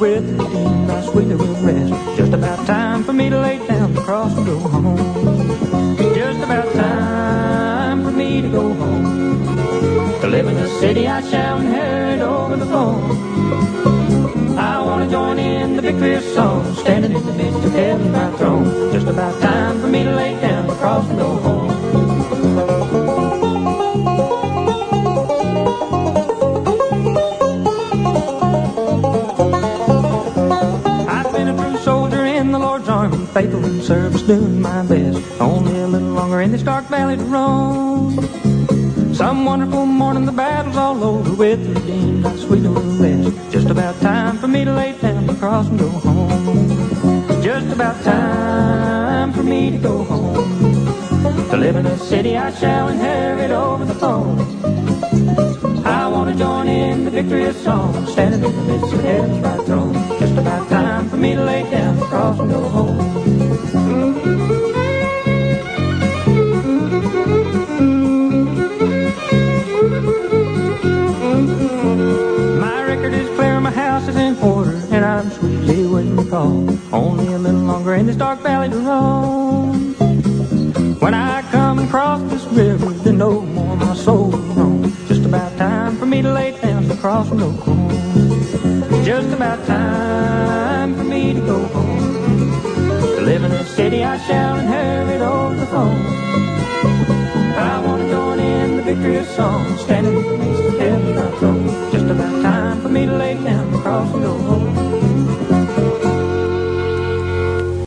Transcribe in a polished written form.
with the redeemed, I sweetly will rest. Just about time for me to lay down the cross and go home. Just about time for me to go home. To live in the city I shall inherit over the phone. I want to join in the victorious song, standing in the midst of heaven my throne. Just about time for me to lay down the cross and go home. Faithful in service, doing my best. Only a little longer in this dark valley to roam. Some wonderful morning the battle's all over, with the redeemed I sweetly will rest. Just about time for me to lay down the cross and go home. Just about time for me to go home. To live in a city I shall inherit over the phone. I want to join in the victorious song, standing in the midst of heaven's bright throne. Just about time for me to lay down the cross and go home. My record is clear, my house is in order, and I'm sweetly waiting to call. Only a little longer in this dark valley to roam. When I come and cross this river, then no more my soul will roam. Just about time for me to lay down the cross and go home. Just about time for me to go home. To live in a city I shall inherit over the phone. I want to join in the victorious song, standing in the midst of heaven's throne. Just about time for me to lay down the cross and go home.